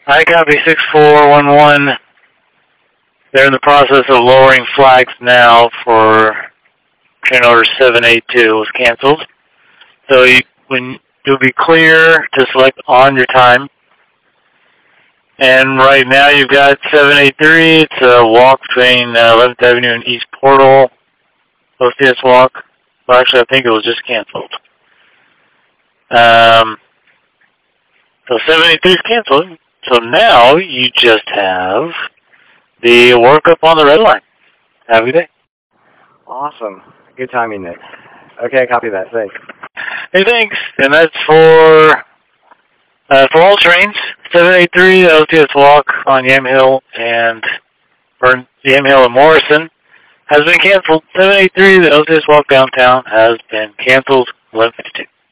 I copy 6411. They're in the process of lowering flags now for train order 782 was canceled. So you'll be clear to select on your time. And right now you've got 783. It's a walk between 11th Avenue and East Portal. OCS walk. Well, actually, I think it was just canceled. So 783 is canceled. So now you just have the workup on the red line. Have a good day. Awesome. Good timing, Nick. Okay, copy that. Thanks. Hey, thanks. And that's for all trains. 783, the OCS walk on Yamhill and Morrison has been canceled. 783, the OCS walk downtown has been canceled. 1152.